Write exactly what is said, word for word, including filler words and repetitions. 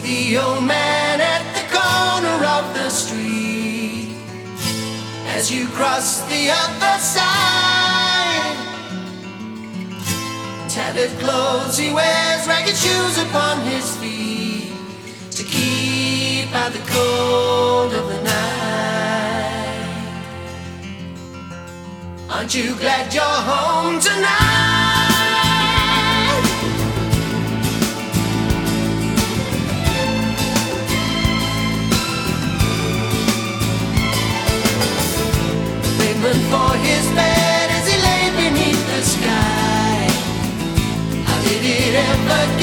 the old man at the corner of the street. As you cross the other side, tattered clothes he wears, ragged shoes upon his feet, to keep out the cold of the night. Aren't you glad you're home tonight? Pavement for his bed as he lay beneath the sky. How did it ever